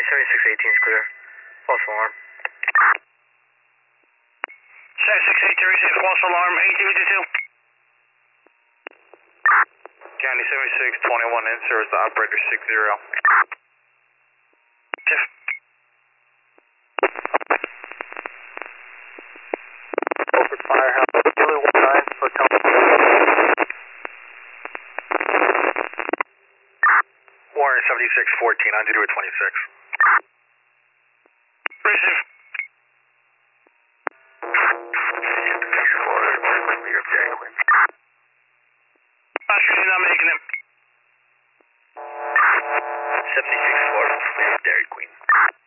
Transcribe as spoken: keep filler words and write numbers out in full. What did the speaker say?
seventy-six eighteen is clear. False alarm. seventy-six eighteen, receive false alarm, eighteen fifty-two. County seventy-six twenty-one in service to operator six zero. Jeff. Over firehouse, Kilo one nine for company. Warren seventy-six fourteen, on duty with twenty-six. Receive. Passenger not making it. seventy-six Florida, clear Dairy Queen.